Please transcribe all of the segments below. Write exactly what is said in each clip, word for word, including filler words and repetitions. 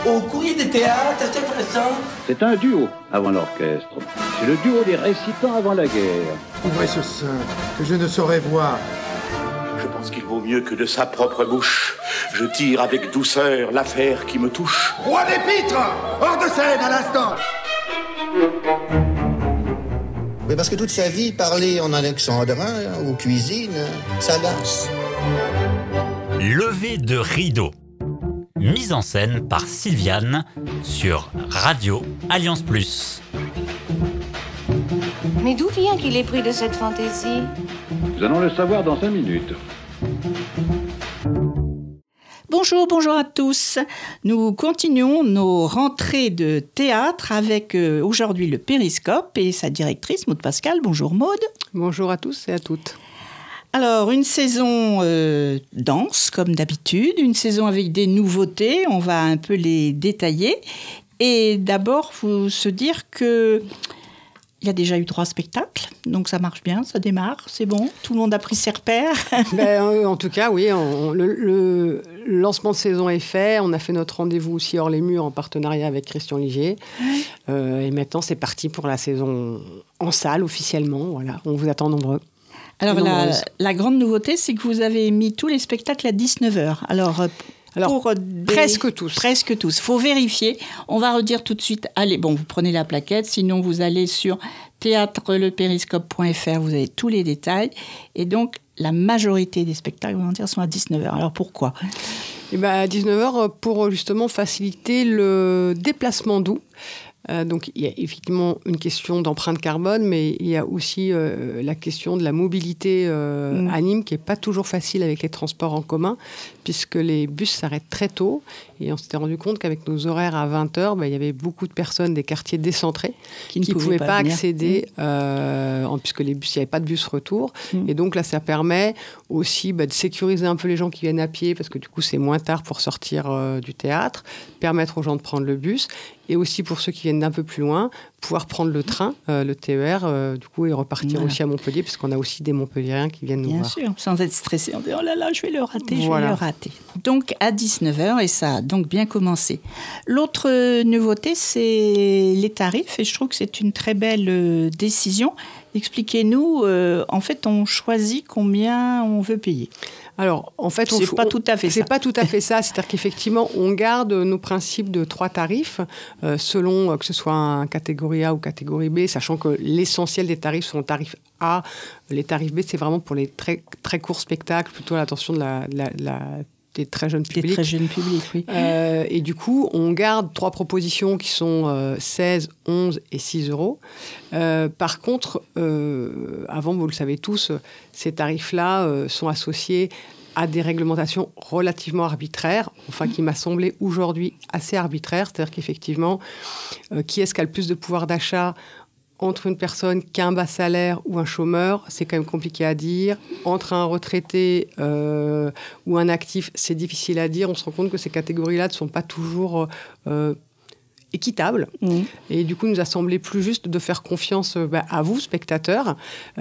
au courrier des théâtres, c'est intéressant. C'est un duo avant l'orchestre. C'est le duo des récitants avant la guerre. Ouvrez ce sein, que je ne saurais voir. Je pense qu'il vaut mieux que de sa propre bouche, je tire avec douceur l'affaire qui me touche. Roi des pitres, hors de scène à l'instant. Mais parce que toute sa vie, parler en alexandrin, ou cuisine, ça lasse. Lever de rideau. Mise en scène par Sylviane sur Radio Alliance Plus. Mais d'où vient qu'il ait pris de cette fantaisie ? Nous allons le savoir dans cinq minutes. Bonjour, bonjour à tous. Nous continuons nos rentrées de théâtre avec euh, aujourd'hui le Périscope et sa directrice Maude Pascal. Bonjour Maude. Bonjour à tous et à toutes. Alors, une saison euh, dense, comme d'habitude, une saison avec des nouveautés, on va un peu les détailler. Et d'abord, faut se dire que il y a déjà eu trois spectacles, donc ça marche bien, ça démarre, c'est bon, tout le monde a pris ses repères. Ben, euh, en tout cas, oui, on, le, le lancement de saison est fait, on a fait notre rendez-vous aussi hors les murs en partenariat avec Christian Ligier. Oui. Euh, et maintenant, c'est parti pour la saison en salle officiellement, voilà, on vous attend nombreux. Alors, la, la grande nouveauté, c'est que vous avez mis tous les spectacles à dix-neuf heures. Alors, Alors pour des... presque tous. Presque tous. Il faut vérifier. On va redire tout de suite. Allez, bon, vous prenez la plaquette. Sinon, vous allez sur théâtre le périscope point f r. Vous avez tous les détails. Et donc, la majorité des spectacles, on va dire, sont à dix-neuf heures. Alors, pourquoi ? Eh ben, à dix-neuf heures, pour justement faciliter le déplacement doux. Euh, donc, il y a effectivement une question d'empreinte carbone, mais il y a aussi euh, la question de la mobilité euh, mmh. à Nîmes, qui n'est pas toujours facile avec les transports en commun, puisque les bus s'arrêtent très tôt. Et on s'était rendu compte qu'avec nos horaires à vingt heures, bah, il y avait beaucoup de personnes des quartiers décentrés qui ne pouvaient pas, pas accéder, mmh. euh, en, puisque les bus, il n'y avait pas de bus retour. Mmh. Et donc là, ça permet aussi bah, de sécuriser un peu les gens qui viennent à pied, parce que du coup, c'est moins tard pour sortir euh, du théâtre, permettre aux gens de prendre le bus. Et aussi pour ceux qui viennent d'un peu plus loin, pouvoir prendre le train, euh, le T E R, euh, du coup, et repartir voilà. aussi à Montpellier, parce qu'on a aussi des Montpelliérains qui viennent nous Bien voir. Bien sûr, sans être stressé, on dit « Oh là là, je vais le rater, voilà. je vais le rater ». Donc, à dix-neuf heures, et ça a donc bien commencé. L'autre nouveauté, c'est les tarifs, et je trouve que c'est une très belle euh, décision. Expliquez-nous, euh, en fait, on choisit combien on veut payer. Alors, en fait, on, c'est pas on, tout à fait c'est ça. pas tout à fait ça. C'est-à-dire qu'effectivement, on garde nos principes de trois tarifs, euh, selon euh, que ce soit un catégorie A ou catégorie B, sachant que l'essentiel des tarifs sont tarifs A. Les tarifs B, c'est vraiment pour les très, très courts spectacles, plutôt à l'attention de la, de la, de la des très jeunes publics. Des très jeunes publics, oui. Euh, et du coup, on garde trois propositions qui sont euh, seize, onze et six euros. Euh, par contre, euh, avant, vous le savez tous, ces tarifs-là euh, sont associés à des réglementations relativement arbitraires, enfin qui m'a semblé aujourd'hui assez arbitraires. C'est-à-dire qu'effectivement, euh, qui est-ce qui a le plus de pouvoir d'achat entre une personne qui a un bas salaire ou un chômeur, c'est quand même compliqué à dire. Entre un retraité euh, ou un actif, c'est difficile à dire. On se rend compte que ces catégories-là ne sont pas toujours euh, équitables. Mmh. Et du coup, il nous a semblé plus juste de faire confiance bah, à vous, spectateurs,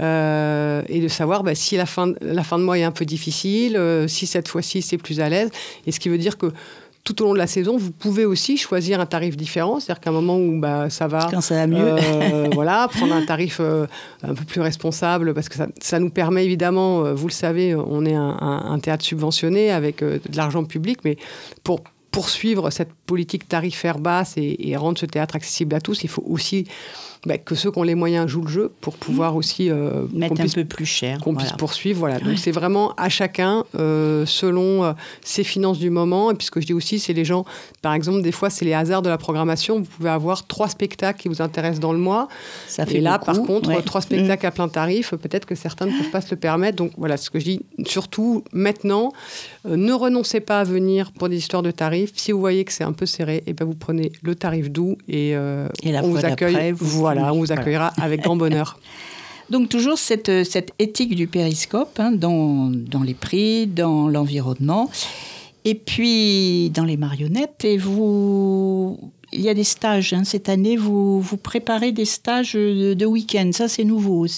euh, et de savoir bah, si la fin, la fin de mois est un peu difficile, euh, si cette fois-ci, c'est plus à l'aise. Et ce qui veut dire que tout au long de la saison, vous pouvez aussi choisir un tarif différent. C'est-à-dire qu'à un moment où bah, ça va... Quand ça va mieux. Euh, voilà, prendre un tarif euh, un peu plus responsable, parce que ça, ça nous permet évidemment, euh, vous le savez, on est un, un, un théâtre subventionné avec euh, de l'argent public, mais pour poursuivre cette politique tarifaire basse et, et rendre ce théâtre accessible à tous, il faut aussi... Bah, que ceux qui ont les moyens jouent le jeu pour pouvoir aussi euh, mettre puisse, un peu plus cher, qu'on voilà. puisse poursuivre. Voilà. Donc c'est vraiment à chacun euh, selon euh, ses finances du moment. Et puis ce que je dis aussi, c'est les gens, par exemple, des fois c'est les hasards de la programmation. Vous pouvez avoir trois spectacles qui vous intéressent dans le mois. Ça fait et là, beaucoup, par contre, ouais. trois spectacles mmh. à plein tarif, peut-être que certains ne peuvent pas se le permettre. Donc voilà, ce que je dis, surtout maintenant, euh, ne renoncez pas à venir pour des histoires de tarifs. Si vous voyez que c'est un peu serré, et ben vous prenez le tarif doux et, euh, et la on fois vous accueille. D'après, vous voilà, on vous accueillera. Voilà. Avec grand bonheur. Donc toujours cette, cette éthique du périscope hein, dans, dans les prix, dans l'environnement et puis dans les marionnettes. Et vous, il y a des stages hein, cette année, vous, vous préparez des stages de, de week-end, ça c'est nouveau aussi.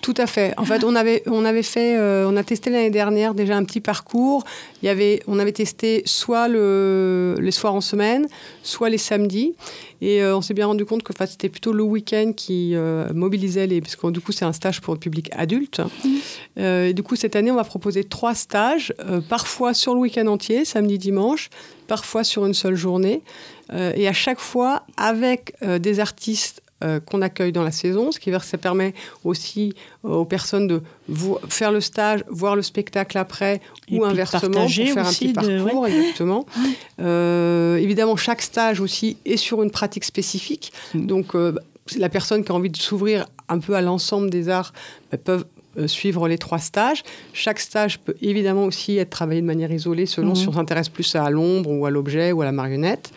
Tout à fait. En fait, on avait, on avait fait, euh, on a testé l'année dernière déjà un petit parcours. Il y avait, on avait testé soit le, les soirs en semaine, soit les samedis. Et euh, on s'est bien rendu compte que enfin, c'était plutôt le week-end qui euh, mobilisait les... Parce que du coup, c'est un stage pour le public adulte. Mmh. Euh, et du coup, cette année, on va proposer trois stages, euh, parfois sur le week-end entier, samedi, dimanche, parfois sur une seule journée. Euh, et à chaque fois, avec euh, des artistes Euh, qu'on accueille dans la saison, ce qui veut dire que ça permet aussi euh, aux personnes de vo- faire le stage, voir le spectacle après, et ou inversement, pour faire un petit de... parcours, ouais. exactement. Euh, évidemment, chaque stage aussi est sur une pratique spécifique. Mmh. Donc, euh, la personne qui a envie de s'ouvrir un peu à l'ensemble des arts bah, peuvent euh, suivre les trois stages. Chaque stage peut évidemment aussi être travaillé de manière isolée, selon mmh. si on s'intéresse plus à l'ombre, ou à l'objet, ou à la marionnette.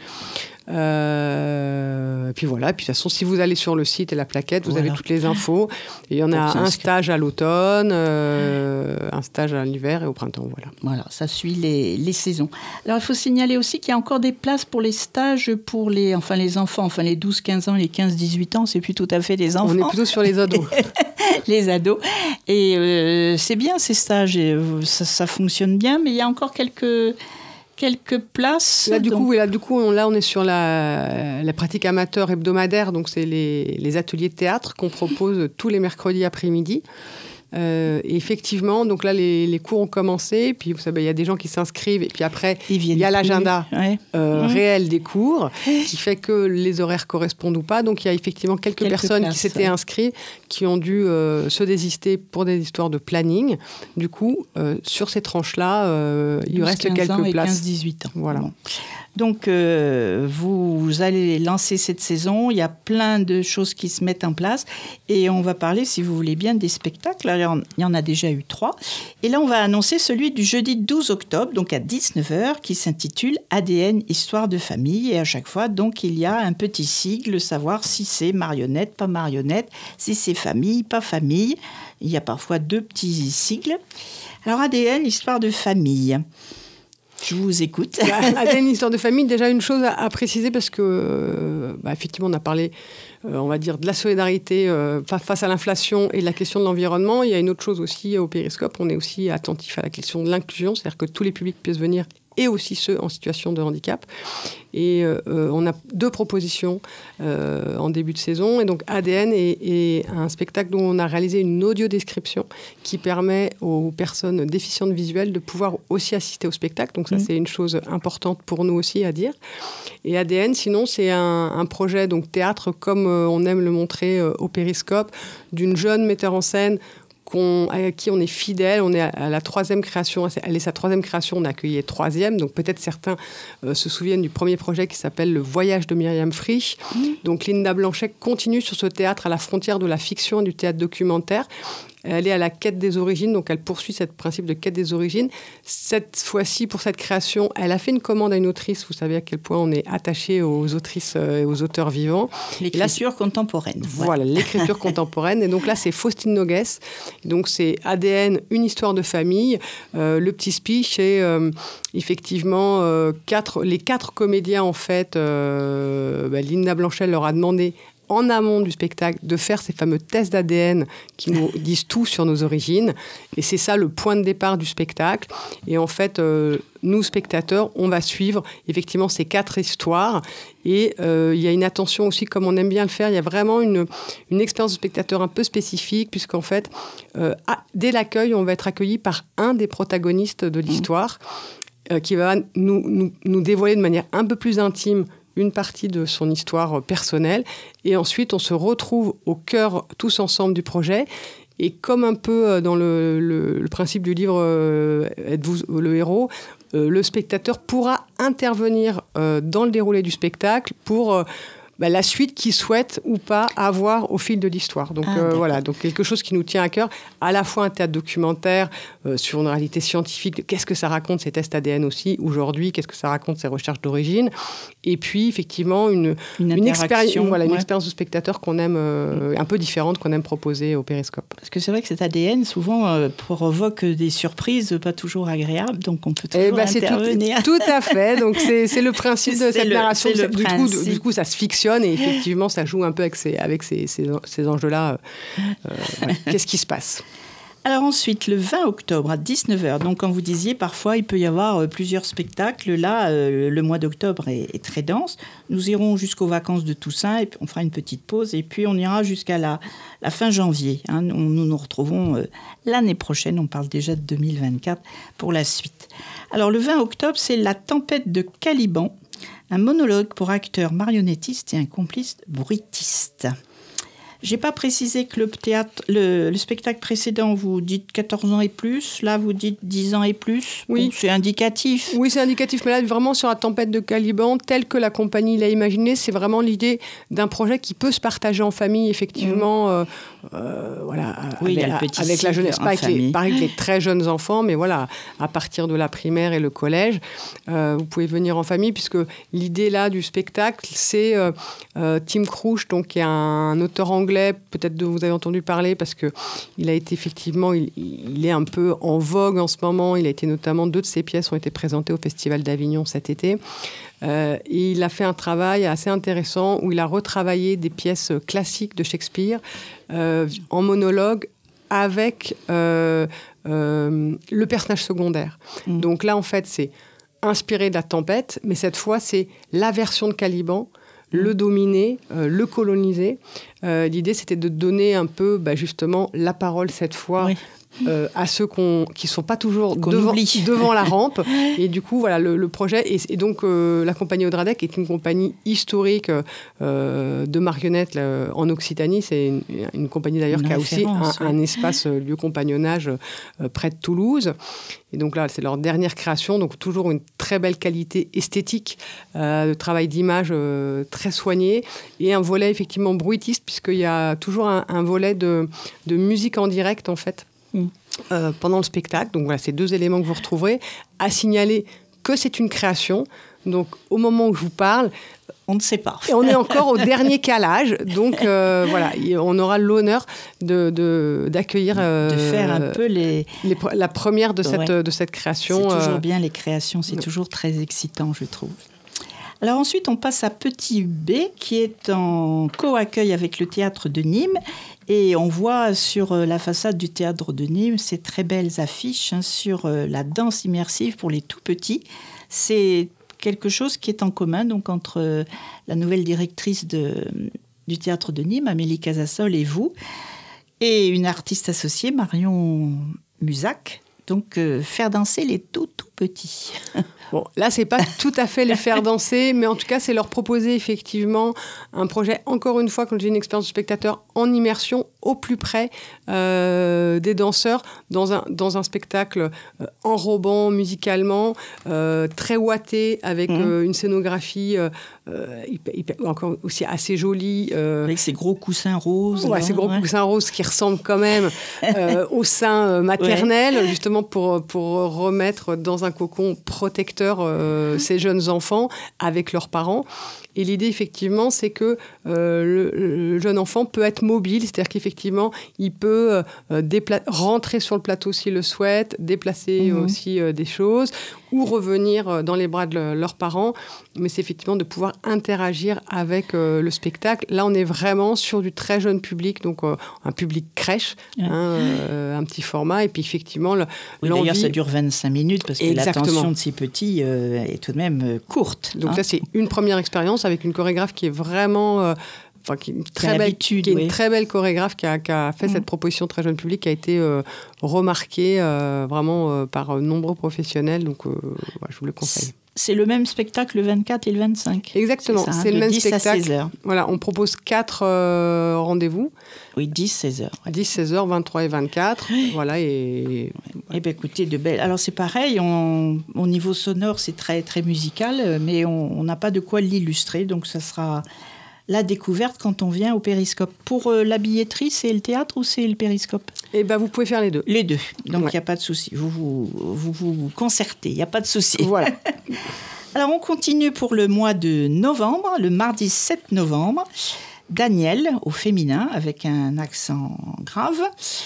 Euh, et puis voilà, et puis de toute façon, si vous allez sur le site et la plaquette, vous voilà. avez toutes les infos. Et il y en a un stage à l'automne, euh, un stage à l'hiver et au printemps. Voilà, voilà ça suit les, les saisons. Alors il faut signaler aussi qu'il y a encore des places pour les stages pour les, enfin, les enfants, enfin les douze quinze ans, les quinze dix-huit ans, c'est plus tout à fait les enfants. On est plutôt sur les ados. Les ados. Et euh, c'est bien ces stages, et, euh, ça, ça fonctionne bien, mais il y a encore quelques. quelques places. Là, du donc... coup, là, du coup, on, là, on est sur la, la pratique amateur hebdomadaire. Donc, c'est les, les ateliers de théâtre qu'on propose tous les mercredis après-midi. Euh, et effectivement, donc là, les, les cours ont commencé. Puis, vous savez, il y a des gens qui s'inscrivent. Et puis après, il y a l'agenda ouais. euh, mmh. réel des cours qui fait que les horaires correspondent ou pas. Donc, il y a effectivement quelques, quelques personnes places, qui s'étaient ouais. inscrites, qui ont dû euh, se désister pour des histoires de planning. Du coup, euh, sur ces tranches-là, euh, il reste quelques places. quinze dix-huit ans. Voilà. Bon. Donc, euh, vous, vous allez lancer cette saison. Il y a plein de choses qui se mettent en place. Et on va parler, si vous voulez bien, des spectacles. Alors, il y en a déjà eu trois. Et là, on va annoncer celui du jeudi douze octobre, donc à dix-neuf heures, qui s'intitule A D N, Histoire de famille. Et à chaque fois, donc, il y a un petit sigle, savoir si c'est marionnette, pas marionnette, si c'est famille, pas famille. Il y a parfois deux petits sigles. Alors, A D N, Histoire de famille. Je vous écoute. A D N, histoire de famille, déjà une chose à, à préciser parce que, euh, bah, effectivement, on a parlé, euh, on va dire, de la solidarité euh, face à l'inflation et de la question de l'environnement. Il y a une autre chose aussi au Périscope, on est aussi attentif à la question de l'inclusion, c'est-à-dire que tous les publics puissent venir et aussi ceux en situation de handicap. Et euh, on a deux propositions euh, en début de saison. Et donc A D N est, est un spectacle dont on a réalisé une audio-description qui permet aux personnes déficientes visuelles de pouvoir aussi assister au spectacle. Donc ça, mmh. c'est une chose importante pour nous aussi à dire. Et A D N, sinon, c'est un, un projet donc théâtre, comme euh, on aime le montrer euh, au Périscope, d'une jeune metteur en scène Qu'on, à qui on est fidèle, on est à, à la troisième création, elle est sa troisième création, on a accueilli la troisième, donc peut-être certains euh, se souviennent du premier projet qui s'appelle Le Voyage de Myriam Frisch. Mmh. Donc Linda Blanchet continue sur ce théâtre à la frontière de la fiction et du théâtre documentaire. Elle est à la quête des origines, donc elle poursuit ce principe de quête des origines. Cette fois-ci, pour cette création, elle a fait une commande à une autrice. Vous savez à quel point on est attaché aux autrices et aux auteurs vivants. L'écriture là, contemporaine. Voilà, ouais. l'écriture contemporaine. Et donc là, c'est Faustine Nogues. Donc c'est A D N, une histoire de famille. Euh, le petit speech, c'est euh, effectivement euh, quatre, les quatre comédiens, en fait. Euh, bah, Linda Blanchet leur a demandé en amont du spectacle, de faire ces fameux tests d'A D N qui nous disent tout sur nos origines. Et c'est ça le point de départ du spectacle. Et en fait, euh, nous, spectateurs, on va suivre effectivement ces quatre histoires. Et euh, il y a une attention aussi, comme on aime bien le faire, il y a vraiment une, une expérience de spectateur un peu spécifique, puisqu'en fait, euh, à, dès l'accueil, on va être accueilli par un des protagonistes de l'histoire, mmh. euh, qui va nous, nous, nous dévoiler de manière un peu plus intime une partie de son histoire personnelle. Et ensuite, on se retrouve au cœur, tous ensemble, du projet. Et comme un peu dans le, le, le principe du livre euh, « Êtes-vous le héros ?», euh, le spectateur pourra intervenir euh, dans le déroulé du spectacle pour... Euh, Bah, la suite qu'il souhaite ou pas avoir au fil de l'histoire. Donc, ah, euh, voilà, donc quelque chose qui nous tient à cœur, à la fois un théâtre documentaire euh, sur une réalité scientifique, qu'est-ce que ça raconte ces tests A D N aussi, aujourd'hui, qu'est-ce que ça raconte ces recherches d'origine, et puis effectivement une, une, une, expéri- voilà, une ouais. expérience de spectateur qu'on aime, euh, un peu différente, qu'on aime proposer au Périscope. Parce que c'est vrai que cet A D N, souvent, euh, provoque des surprises pas toujours agréables, donc on peut toujours eh ben, intervenir. C'est tout, tout à fait, donc c'est, c'est le principe de c'est cette le, narration. C'est le du, principe. coup, du coup, ça se fictionne passionne et effectivement, ça joue un peu avec ces, avec ces, ces, ces enjeux-là. Euh, ouais. Qu'est-ce qui se passe ? Alors ensuite, le vingt octobre à dix-neuf heures, donc comme vous disiez, parfois il peut y avoir euh, plusieurs spectacles. Là, euh, le mois d'octobre est, est très dense. Nous irons jusqu'aux vacances de Toussaint et puis on fera une petite pause et puis on ira jusqu'à la, la fin janvier. Hein. Nous nous, nous retrouvons euh, l'année prochaine, on parle déjà de deux mille vingt-quatre pour la suite. Alors le vingt octobre, c'est La Tempête de Caliban, un monologue pour acteurs marionnettistes et un complice bruitiste. J'ai pas précisé que le théâtre, le, le spectacle précédent, vous dites quatorze ans et plus. Là, vous dites dix ans et plus. Oui. Bon, c'est indicatif. Oui, c'est indicatif. Mais là, vraiment, sur La Tempête de Caliban, tel que la compagnie l'a imaginé, c'est vraiment l'idée d'un projet qui peut se partager en famille, effectivement. Mmh. Euh, euh, voilà, oui, avec, il y a le petit avec la jeunesse. Pas avec les, pas avec les très jeunes enfants, mais voilà, à partir de la primaire et le collège, euh, vous pouvez venir en famille, puisque l'idée là du spectacle, c'est euh, euh, Tim Crouch, donc, qui est un auteur anglais. Peut-être que vous avez entendu parler parce qu'il a été effectivement, il, il est un peu en vogue en ce moment. Il a été notamment, deux de ses pièces ont été présentées au Festival d'Avignon cet été. Euh, et il a fait un travail assez intéressant où il a retravaillé des pièces classiques de Shakespeare euh, en monologue avec euh, euh, le personnage secondaire. Mmh. Donc là, en fait, c'est inspiré de La Tempête, mais cette fois, c'est la version de Caliban, le dominer, euh, le coloniser. Euh, l'idée, c'était de donner un peu, bah, justement, la parole cette fois oui. euh, à ceux qu'on, qui ne sont pas toujours devant, devant la rampe. Et du coup, voilà, le, le projet... Et, et donc, euh, la compagnie Audradec est une compagnie historique euh, de marionnettes là, en Occitanie. C'est une, une compagnie, d'ailleurs, une qui a aussi un, oui. un espace euh, lieu compagnonnage euh, près de Toulouse. Et donc là, c'est leur dernière création, donc toujours une très belle qualité esthétique, euh, de travail d'image euh, très soigné, et un volet effectivement bruitiste, puisqu'il y a toujours un, un volet de, de musique en direct, en fait, mm. euh, pendant le spectacle. Donc voilà, c'est deux éléments que vous retrouverez. À signaler que c'est une création, donc au moment où je vous parle, on ne sait pas. Et on est encore au dernier calage. Donc, euh, voilà, on aura l'honneur de, de, d'accueillir... Euh, de faire un peu les... les la première de cette, ouais. de cette création. C'est toujours euh... bien, les créations. C'est ouais. toujours très excitant, je trouve. Alors ensuite, on passe à Petit B, qui est en co-accueil avec le Théâtre de Nîmes. Et on voit sur la façade du Théâtre de Nîmes ces très belles affiches hein, sur la danse immersive pour les tout-petits. C'est quelque chose qui est en commun donc, entre la nouvelle directrice de, du Théâtre de Nîmes, Amélie Casasol, et vous, et une artiste associée, Marion Musac. Donc, euh, faire danser les tout, tout petits. Bon, là, c'est pas tout à fait les faire danser, mais en tout cas, c'est leur proposer effectivement un projet, encore une fois, quand j'ai une expérience de spectateur, en immersion, au plus près euh, des danseurs, dans un, dans un spectacle euh, enrobant musicalement, euh, très ouaté, avec mmh. euh, une scénographie euh, euh, hyper, hyper, encore aussi assez jolie. Euh, avec ces gros coussins roses. Ouais, là, ces gros ouais. coussins roses qui ressemblent quand même euh, au sein maternel, ouais. justement pour, pour remettre dans un cocon protecteur euh, ces jeunes enfants avec leurs parents. Et l'idée, effectivement, c'est que euh, le, le jeune enfant peut être mobile, c'est-à-dire qu'effectivement, il peut euh, dépla- rentrer sur le plateau s'il le souhaite, déplacer mmh. aussi euh, des choses, ou revenir dans les bras de le, leurs parents. Mais c'est effectivement de pouvoir interagir avec euh, le spectacle. Là, on est vraiment sur du très jeune public, donc euh, un public crèche, mmh. hein, euh, un petit format. Et puis, effectivement, le, oui, l'envie... D'ailleurs, ça dure vingt-cinq minutes, parce que Exactement. l'attention de ces petits euh, est tout de même euh, courte. Donc hein. ça, c'est une première expérience avec une chorégraphe qui est vraiment... Euh, Enfin, qui est une très belle, qui est oui. une très belle chorégraphe qui a, qui a fait mmh. cette proposition très jeune public, qui a été euh, remarquée euh, vraiment euh, par euh, nombreux professionnels. Donc, euh, ouais, je vous le conseille. C'est le même spectacle le vingt-quatre et le vingt-cinq. Exactement, c'est, ça, hein, c'est le même dix spectacle. À seize heures. Voilà, on propose quatre euh, rendez-vous. Oui, dix à seize heures. Ouais. dix, seize heures, vingt-trois et vingt-quatre. Voilà, et... Eh bien, écoutez, de belles... Alors, c'est pareil, on... au niveau sonore, c'est très, très musical, mais on n'a pas de quoi l'illustrer, donc ça sera... la découverte quand on vient au Périscope. Pour euh, la billetterie, c'est le théâtre ou c'est le Périscope ? Eh bien, vous pouvez faire les deux. Les deux. Donc, il ouais. n'y a pas de souci. Vous vous, vous vous concertez, il n'y a pas de souci. Voilà. Alors, on continue pour le mois de novembre, le mardi sept novembre. Daniel, au féminin, avec un accent grave.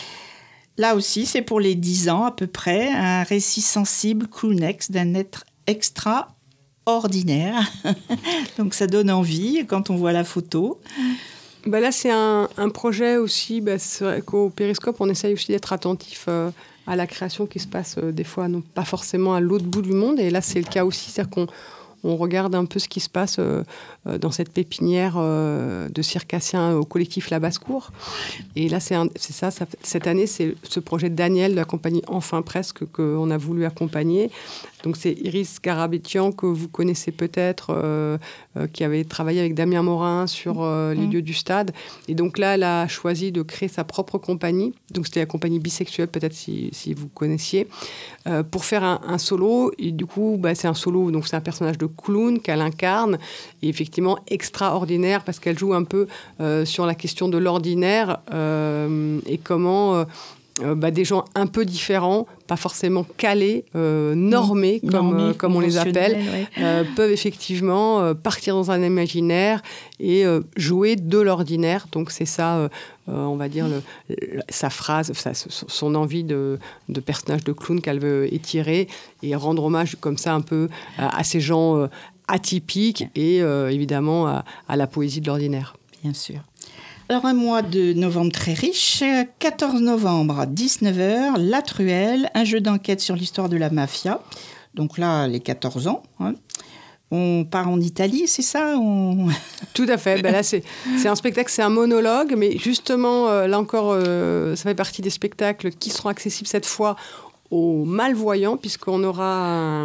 Là aussi, c'est pour les dix ans à peu près. Un récit sensible, croonex, d'un être extra ordinaire. Donc ça donne envie quand on voit la photo. Bah là, c'est un, un projet aussi, bah, c'est vrai qu'au Périscope, on essaye aussi d'être attentif euh, à la création qui se passe euh, des fois, non pas forcément à l'autre bout du monde. Et là, c'est le cas aussi, c'est-à-dire qu'on on regarde un peu ce qui se passe euh, dans cette pépinière euh, de circassiens au collectif La Basse-Cour. Et là, c'est, un, c'est ça, ça, cette année, c'est ce projet de Daniel de la compagnie Enfin Presque qu'on a voulu accompagner. Donc, c'est Iris Garabetian, que vous connaissez peut-être, euh, euh, qui avait travaillé avec Damien Morin sur euh, les mmh. lieux du stade. Et donc là, elle a choisi de créer sa propre compagnie. Donc, c'était la compagnie Bisexuelle, peut-être si, si vous connaissiez, euh, pour faire un, un solo. Et du coup, bah, c'est un solo, donc c'est un personnage de clown qu'elle incarne, et effectivement extraordinaire, parce qu'elle joue un peu euh, sur la question de l'ordinaire euh, et comment... Euh, Euh, bah, des gens un peu différents, pas forcément calés, euh, normés, mmh. comme, normés, euh, comme on les appelle, ouais. euh, peuvent effectivement euh, partir dans un imaginaire et euh, jouer de l'ordinaire. Donc c'est ça, euh, euh, on va dire, le, le, sa phrase, sa, son envie de, de personnage de clown qu'elle veut étirer et rendre hommage comme ça un peu à, à ces gens euh, atypiques et euh, évidemment à, à la poésie de l'ordinaire. Bien sûr. Alors, un mois de novembre très riche. quatorze novembre, dix-neuf heures, La Truelle, un jeu d'enquête sur l'histoire de la mafia. Donc là, les quatorze ans. Hein. On part en Italie, c'est ça on... Tout à fait. Ben là, c'est, c'est un spectacle, c'est un monologue. Mais justement, euh, là encore, euh, ça fait partie des spectacles qui seront accessibles cette fois aux malvoyants, puisqu'on aura un,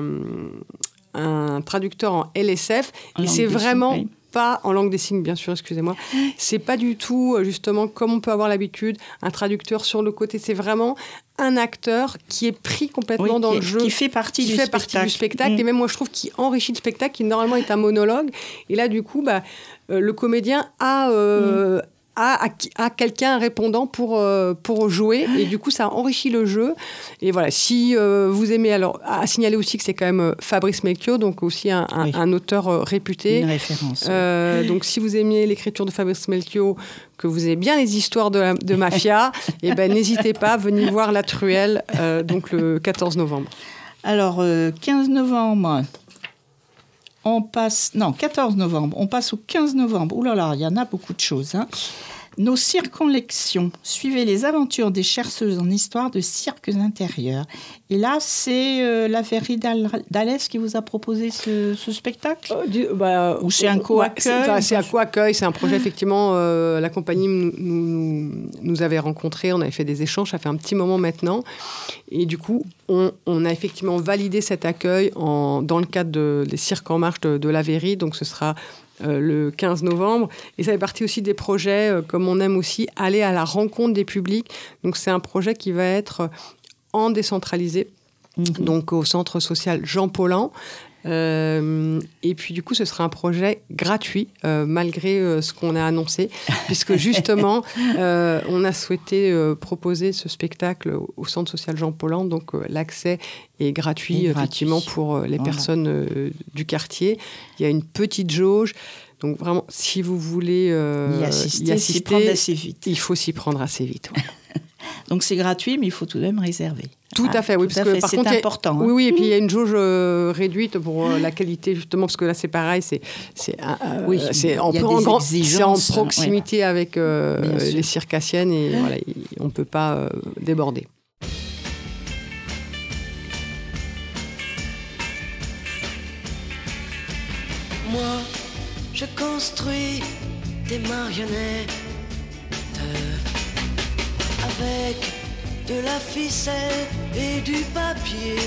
un traducteur en L S F. En et c'est vraiment... Signes, oui. Pas en langue des signes, bien sûr, excusez-moi. C'est pas du tout, justement, comme on peut avoir l'habitude, un traducteur sur le côté. C'est vraiment un acteur qui est pris complètement oui, dans qui, le jeu. Qui fait partie, qui du, fait spectacle. partie du spectacle. Mmh. Et même, moi, je trouve qu'il enrichit le spectacle, qui normalement est un monologue. Et là, du coup, bah, euh, le comédien a... Euh, mmh. À, à, à quelqu'un répondant pour, euh, pour jouer. Et du coup, ça enrichit le jeu. Et voilà, si euh, vous aimez... Alors, à signaler aussi que c'est quand même Fabrice Melchior, donc aussi un, un, oui. un auteur euh, réputé. Une référence. Euh, oui. Donc, si vous aimiez l'écriture de Fabrice Melchior, que vous aimez bien les histoires de, la, de mafia, eh ben, n'hésitez pas, venez voir La Truelle, euh, donc le quatorze novembre. Alors, euh, quinze novembre... On passe, non, quatorze novembre, on passe au quinze novembre. Ouh là là, il y en a beaucoup de choses. Hein. Nos circonlections. Suivez les aventures des chercheuses en histoire de cirques intérieurs. Et là, c'est euh, la Verrerie d'Alès qui vous a proposé ce, ce spectacle euh, du, bah, Ou c'est un co-accueil ouais, c'est, c'est un co-accueil, c'est un projet, effectivement, euh, la compagnie nous, nous, nous avait rencontrés, on avait fait des échanges, ça fait un petit moment maintenant. Et du coup, on, on a effectivement validé cet accueil en, dans le cadre de, des cirques en marche de, de la Verrerie. Donc, ce sera euh, le quinze novembre. Et ça fait partie aussi des projets, euh, comme on aime aussi, aller à la rencontre des publics. Donc, c'est un projet qui va être en décentralisé, mmh. donc au centre social Jean Paulhan. Euh, et puis du coup, ce sera un projet gratuit, euh, malgré euh, ce qu'on a annoncé, puisque justement, euh, on a souhaité euh, proposer ce spectacle au, au centre social Jean Paulhan, donc euh, l'accès est gratuit, gratuit. effectivement, pour euh, les voilà. personnes euh, du quartier. Il y a une petite jauge. Donc vraiment, si vous voulez euh, y assister, y assister s'y prendre assez vite. Il faut s'y prendre assez vite. Ouais. Donc c'est gratuit, mais il faut tout de même réserver. Tout ah, à fait, oui. Parce que fait. par c'est contre, important. A... Hein. Oui, oui, et puis il y a une jauge euh, réduite pour euh, la qualité, justement, parce que là, c'est pareil, c'est, c'est, euh, oui, c'est, en, en, grand, c'est en proximité ouais. avec euh, les circassiennes et mmh. voilà, on ne peut pas euh, déborder. Moi, je construis des marionnettes avec de la ficelle et du papier.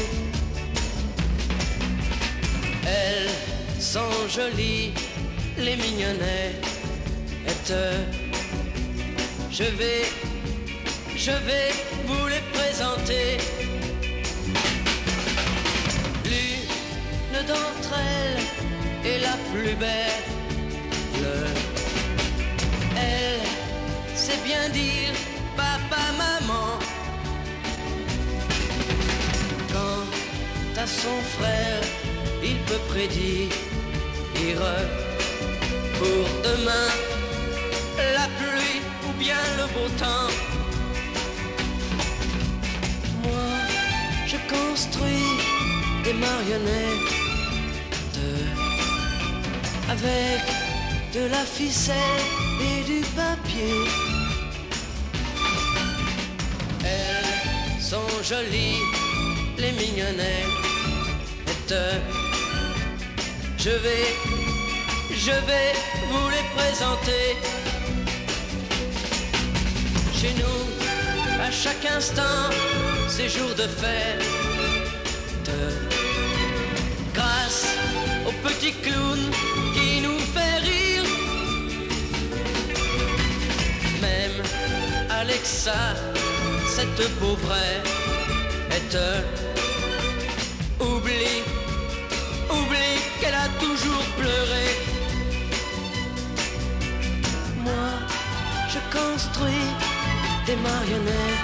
Elles sont jolies, les mignonnettes. Je vais, je vais vous les présenter. L'une d'entre elles est la plus belle. Elle sait bien dire papa, maman. Quant à son frère, il peut prédire pour demain la pluie ou bien le beau temps. Moi, je construis des marionnettes. avec de la ficelle et du papier. Elles sont jolies, les mignonnettes. Je vais, je vais vous les présenter. Chez nous, à chaque instant, c'est jour de fête. Grâce au petit clown qui nous fait rire. Même Alexa, cette pauvrette, oublie, oublie qu'elle a toujours pleuré. Moi, je construis des marionnettes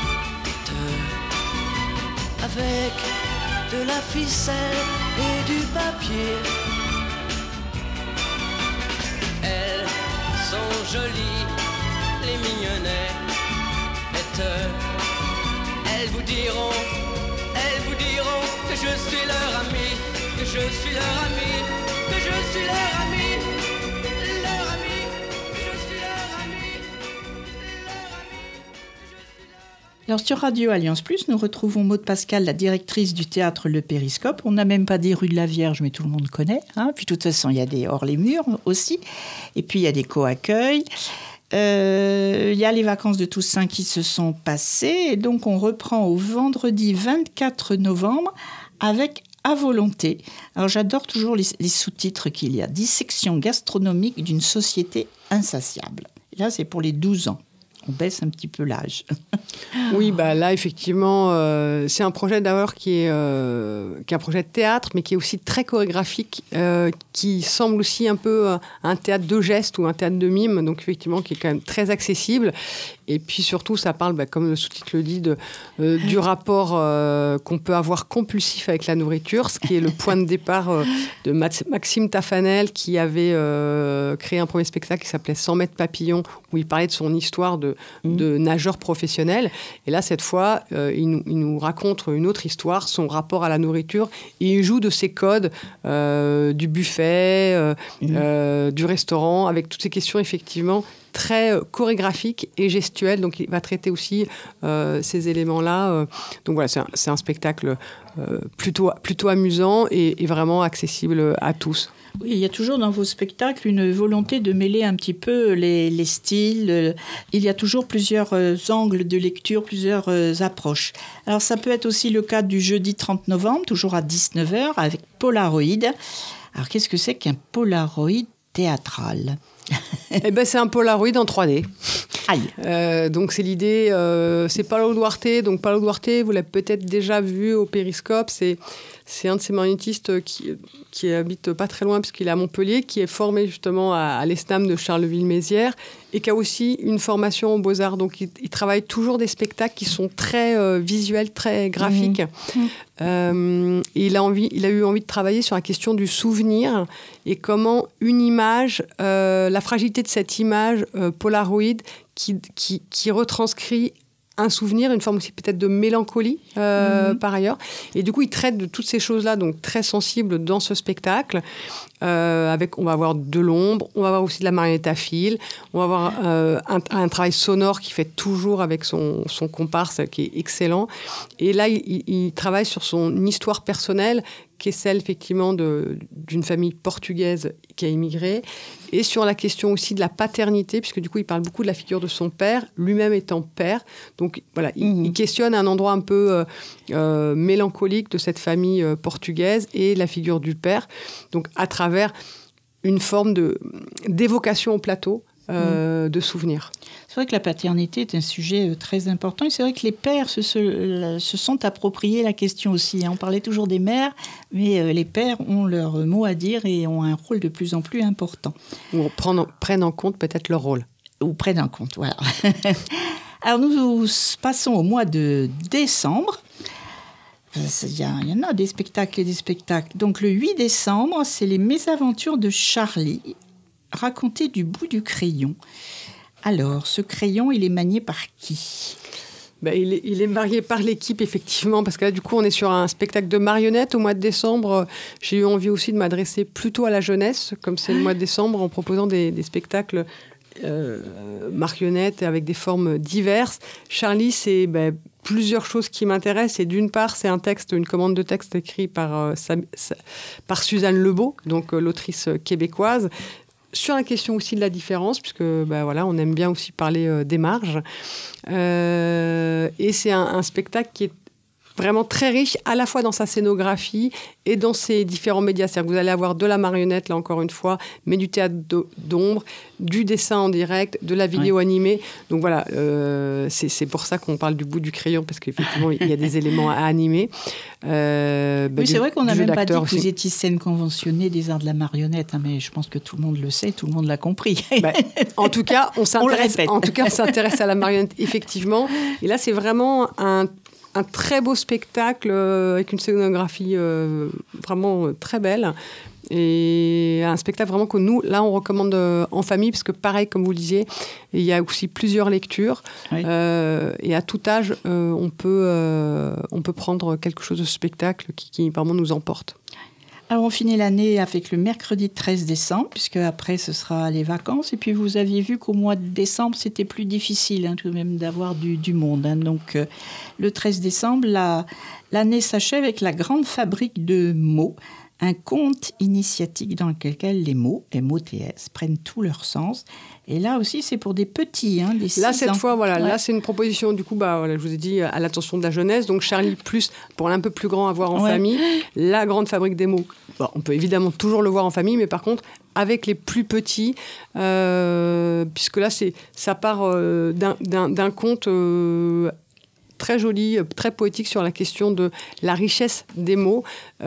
avec de la ficelle et du papier. Elles sont jolies, les mignonnettes. Elles vous diront, elles vous diront que je suis leur ami, que je suis leur ami, que je suis leur ami, leur ami, que je suis leur ami, leur ami, que je suis leur ami. Alors sur Radio Alliance Plus, nous retrouvons Maude Pascal, la directrice du théâtre Le Périscope. On n'a même pas dit rue de la Vierge, mais tout le monde connaît. Hein. Puis de toute façon, il y a des hors les murs aussi. Et puis il y a des co-accueils. Euh, il y a les vacances de Toussaint qui se sont passées. Et donc on reprend au vendredi vingt-quatre novembre avec À volonté. Alors j'adore toujours les, les sous-titres qu'il y a. Dissection gastronomique d'une société insatiable. Et là, c'est pour les douze ans. On baisse un petit peu l'âge. Oui, bah là, effectivement, euh, c'est un projet d'abord qui est, euh, qui est un projet de théâtre, mais qui est aussi très chorégraphique, euh, qui semble aussi un peu euh, un théâtre de geste ou un théâtre de mime, donc effectivement, qui est quand même très accessible. Et puis surtout, ça parle, bah, comme le sous-titre le dit, de, euh, du rapport euh, qu'on peut avoir compulsif avec la nourriture, ce qui est le point de départ euh, de Maxime Tafanel, qui avait euh, créé un premier spectacle qui s'appelait cent mètres papillon, où il parlait de son histoire de, mmh. de nageur professionnel. Et là, cette fois, euh, il, nous, il nous raconte une autre histoire, son rapport à la nourriture. Et il joue de ces codes euh, du buffet, euh, mmh. euh, du restaurant, avec toutes ces questions, effectivement, très euh, chorégraphique et gestuelle, donc il va traiter aussi euh, ces éléments-là. Euh, donc voilà, c'est un, c'est un spectacle euh, plutôt, plutôt amusant et, et vraiment accessible à tous. Oui, il y a toujours dans vos spectacles une volonté de mêler un petit peu les, les styles. Il y a toujours plusieurs euh, angles de lecture, plusieurs euh, approches. Alors ça peut être aussi le cas du jeudi trente novembre, toujours à dix-neuf heures, avec Polaroid. Alors qu'est-ce que c'est qu'un Polaroid théâtral ? Eh ben, c'est un Polaroid en trois D. Aïe. Euh, donc c'est l'idée, euh, c'est Paulo Duarte. Donc Paulo Duarte, vous l'avez peut-être déjà vu au Périscope. C'est c'est un de ces marionettistes qui qui habite pas très loin puisqu'il est à Montpellier, qui est formé justement à, à l'E S N A M de Charleville-Mézières et qui a aussi une formation aux Beaux-Arts. Donc il, il travaille toujours des spectacles qui sont très euh, visuels, très graphiques. Mmh. Euh, et il a envie, il a eu envie de travailler sur la question du souvenir et comment une image, euh, la fragilité de cette image euh, Polaroid qui, qui, qui retranscrit un souvenir, une forme aussi peut-être de mélancolie euh, mmh. par ailleurs. Et du coup, il traite de toutes ces choses-là, donc très sensibles dans ce spectacle. Euh, avec, on va avoir de l'ombre, on va avoir aussi de la marionnette à fil, on va avoir euh, un, un travail sonore qu'il fait toujours avec son, son comparse, qui est excellent. Et là, il, il travaille sur son histoire personnelle, qui est celle effectivement de, d'une famille portugaise qui a immigré, et sur la question aussi de la paternité, puisque du coup il parle beaucoup de la figure de son père, lui-même étant père. Donc voilà, il, mmh. il questionne un endroit un peu euh, euh, mélancolique de cette famille euh, portugaise et la figure du père. Donc à travers une forme de, d'évocation au plateau, euh, mmh. de souvenirs. C'est vrai que la paternité est un sujet très important et c'est vrai que les pères se, se, se sont appropriés la question aussi. On parlait toujours des mères, mais les pères ont leur mot à dire et ont un rôle de plus en plus important. Ou prennent, prennent en compte peut-être leur rôle. Ou prennent en compte, voilà. Alors nous passons au mois de décembre. Il y, a, il y en a des spectacles et des spectacles. Donc le huit décembre, c'est les mésaventures de Charlie, racontées du bout du crayon. Alors, ce crayon, il est manié par qui ? Ben, il, est, il est marié par l'équipe, effectivement, parce que là, du coup, on est sur un spectacle de marionnettes. Au mois de décembre, j'ai eu envie aussi de m'adresser plutôt à la jeunesse, comme c'est le mois de décembre, en proposant des, des spectacles euh, marionnettes avec des formes diverses. Charlie, c'est ben, plusieurs choses qui m'intéressent. Et d'une part, c'est un texte, une commande de texte écrite par, euh, sa, sa, par Suzanne Lebeau, donc euh, l'autrice québécoise, sur la question aussi de la différence, puisque bah, voilà, on aime bien aussi parler euh, des marges. Euh, et c'est un, un spectacle qui est vraiment très riche, à la fois dans sa scénographie et dans ses différents médias. C'est-à-dire que vous allez avoir de la marionnette, là encore une fois, mais du théâtre d'ombre, du dessin en direct, de la vidéo ouais. animée. Donc voilà, euh, c'est, c'est pour ça qu'on parle du bout du crayon, parce qu'effectivement, il y a des éléments à animer. Euh, bah, oui, du, c'est vrai qu'on n'a même pas dit que aussi. vous étiez scène conventionnée des arts de la marionnette, hein, mais je pense que tout le monde le sait, tout le monde l'a compris. Bah, en tout cas, on s'intéresse, on en tout cas, on s'intéresse à la marionnette, effectivement. Et là, c'est vraiment un Un très beau spectacle euh, avec une scénographie euh, vraiment euh, très belle. Et un spectacle vraiment que nous, là, on recommande euh, en famille, parce que pareil, comme vous le disiez, il y a aussi plusieurs lectures. Oui. Euh, et à tout âge, euh, on, peut, euh, on peut prendre quelque chose de spectacle qui, qui vraiment nous emporte. Alors, on finit l'année avec le mercredi treize décembre, puisque après, ce sera les vacances. Et puis, vous aviez vu qu'au mois de décembre, c'était plus difficile, hein, tout de même, d'avoir du, du monde. Hein. Donc, euh, le treize décembre, la, l'année s'achève avec la grande fabrique de mots, un conte initiatique dans lequel les mots, M O T S, prennent tout leur sens. Et là aussi, c'est pour des petits, hein, des Là, six cette ans. fois, voilà, ouais. là, c'est une proposition, du coup, bah, voilà, je vous ai dit, à l'attention de la jeunesse. Donc, Charlie plus, pour un peu plus grand à voir en ouais. famille. La grande fabrique des mots, bon, on peut évidemment toujours le voir en famille, mais par contre, avec les plus petits, euh, puisque là, c'est, ça part euh, d'un, d'un, d'un conte... Euh, très joli, très poétique sur la question de la richesse des mots.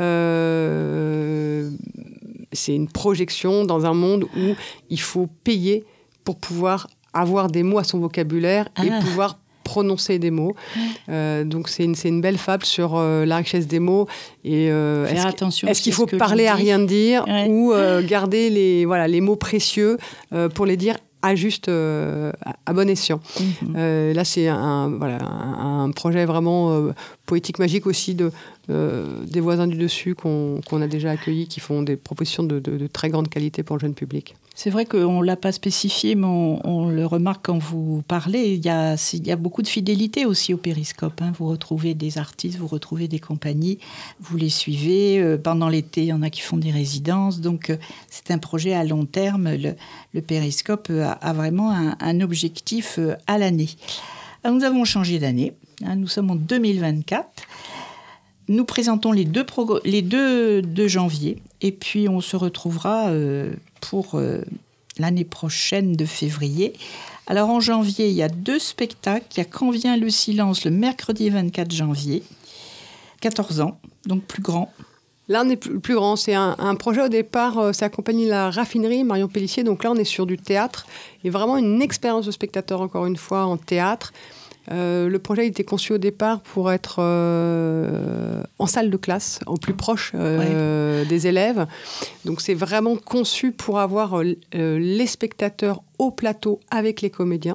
Euh, c'est une projection dans un monde où il faut payer pour pouvoir avoir des mots à son vocabulaire ah. et pouvoir prononcer des mots. Euh, donc c'est une, c'est une belle fable sur euh, la richesse des mots. Et, euh, Faire est-ce, attention est-ce qu'il faut parler à rien dire ouais. ou euh, garder les, voilà, les mots précieux euh, pour les dire à juste euh, à bon escient. Mmh. Euh, là, c'est un, voilà, un, un projet vraiment euh, poétique, magique aussi de, euh, des voisins du dessus qu'on, qu'on a déjà accueillis, qui font des propositions de, de, de très grande qualité pour le jeune public. C'est vrai qu'on ne l'a pas spécifié, mais on, on le remarque quand vous parlez. Il y a, il y a beaucoup de fidélité aussi au Périscope. Hein. Vous retrouvez des artistes, vous retrouvez des compagnies, vous les suivez. Euh, pendant l'été, il y en a qui font des résidences. Donc, euh, c'est un projet à long terme. Le, le Périscope a, a vraiment un, un objectif euh, à l'année. Alors, nous avons changé d'année. Hein. Nous sommes en deux mille vingt-quatre. Nous présentons les deux, progr- les deux de janvier. Et puis, on se retrouvera... Euh, pour euh, l'année prochaine de février. Alors en janvier, il y a deux spectacles. Il y a Quand vient le silence, le mercredi vingt-quatre janvier. quatorze ans, donc plus grand. Là, on est plus, plus grand. C'est un, un projet au départ, euh, ça accompagne la raffinerie Marion Pellissier. Donc là, on est sur du théâtre. Et vraiment une expérience de spectateur, encore une fois, en théâtre. Euh, le projet a été conçu au départ pour être euh, en salle de classe, au plus proche euh, ouais. des élèves. Donc c'est vraiment conçu pour avoir euh, les spectateurs au plateau avec les comédiens.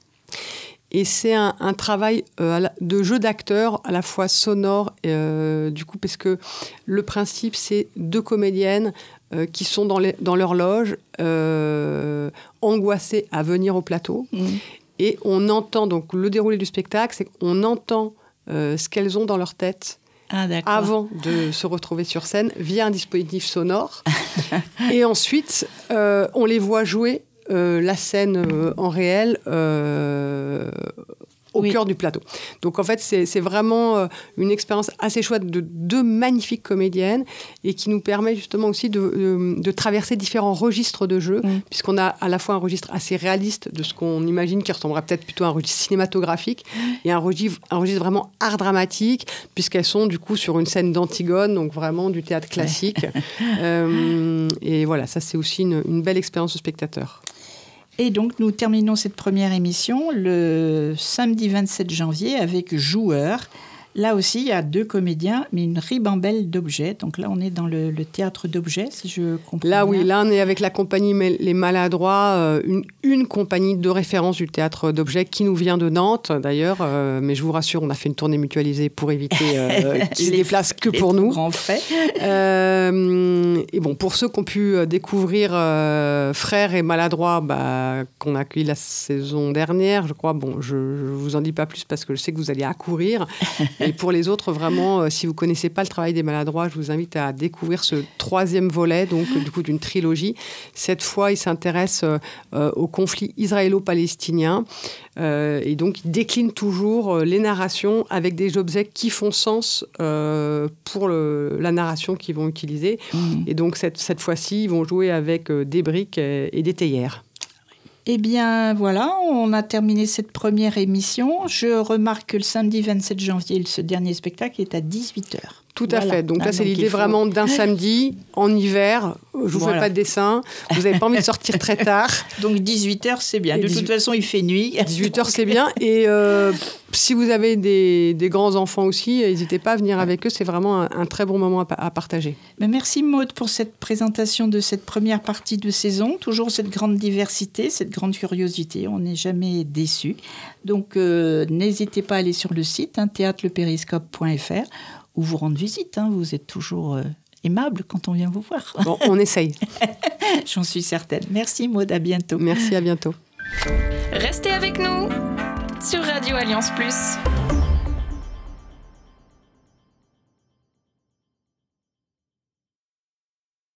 Et c'est un, un travail euh, de jeu d'acteurs, à la fois sonore, euh, du coup, parce que le principe, c'est deux comédiennes euh, qui sont dans, les, dans leur loge, euh, angoissées à venir au plateau. Mmh. Et on entend, donc le déroulé du spectacle, c'est qu'on entend euh, ce qu'elles ont dans leur tête ah, avant de se retrouver sur scène via un dispositif sonore. Et ensuite, euh, on les voit jouer euh, la scène euh, en réel euh, au oui. cœur du plateau. Donc en fait, c'est, c'est vraiment euh, une expérience assez chouette de deux magnifiques comédiennes et qui nous permet justement aussi de, de, de traverser différents registres de jeu, mmh. puisqu'on a à la fois un registre assez réaliste de ce qu'on imagine qui ressemblerait peut-être plutôt à un registre cinématographique et un registre, un registre vraiment art dramatique, puisqu'elles sont du coup sur une scène d'Antigone, donc vraiment du théâtre classique. euh, et voilà, ça c'est aussi une, une belle expérience de spectateur. Et donc, nous terminons cette première émission le samedi vingt-sept janvier avec Joueurs, Là aussi, il y a deux comédiens, mais une ribambelle d'objets. Donc là, on est dans le, le théâtre d'objets, si je comprends là, bien. Oui, là, on est avec la compagnie Les Maladroits, euh, une, une compagnie de référence du théâtre d'objets qui nous vient de Nantes, d'ailleurs. Euh, mais je vous rassure, on a fait une tournée mutualisée pour éviter euh, qu'ils se déplacent que pour nous. Grands frais. Euh, et bon, pour ceux qui ont pu découvrir euh, Frères et Maladroits, bah, qu'on a accueilli la saison dernière, je crois, bon, je ne vous en dis pas plus parce que je sais que vous allez accourir. Et pour les autres, vraiment, euh, si vous ne connaissez pas le travail des Maladroits, je vous invite à découvrir ce troisième volet, donc du coup d'une trilogie. Cette fois, il s'intéresse euh, au conflit israélo-palestinien euh, et donc il décline toujours euh, les narrations avec des objets qui font sens euh, pour le, la narration qu'ils vont utiliser. Mmh. Et donc cette, cette fois-ci, ils vont jouer avec euh, des briques et, et des théières. Eh bien, voilà, on a terminé cette première émission. Je remarque que le samedi vingt-sept janvier, ce dernier spectacle est à dix-huit heures. Tout à voilà. fait. Donc là, ah, c'est donc l'idée faut... vraiment d'un samedi, en hiver. Je ne vous voilà. fais pas de dessin. Vous n'avez pas envie de sortir très tard. Donc dix-huit heures, c'est bien. Et de dix-huit... toute façon, il fait nuit. dix-huit heures, c'est bien. Et euh, si vous avez des, des grands-enfants aussi, n'hésitez pas à venir avec eux. C'est vraiment un, un très bon moment à, à partager. Mais merci Maud pour cette présentation de cette première partie de saison. Toujours cette grande diversité, cette grande curiosité. On n'est jamais déçus. Donc euh, n'hésitez pas à aller sur le site hein, théâtre le périscope point f r ou vous rendre visite. Hein. Vous êtes toujours euh, aimable quand on vient vous voir. Bon, on essaye. J'en suis certaine. Merci Maud, à bientôt. Merci, à bientôt. Restez avec nous sur Radio Alliance Plus.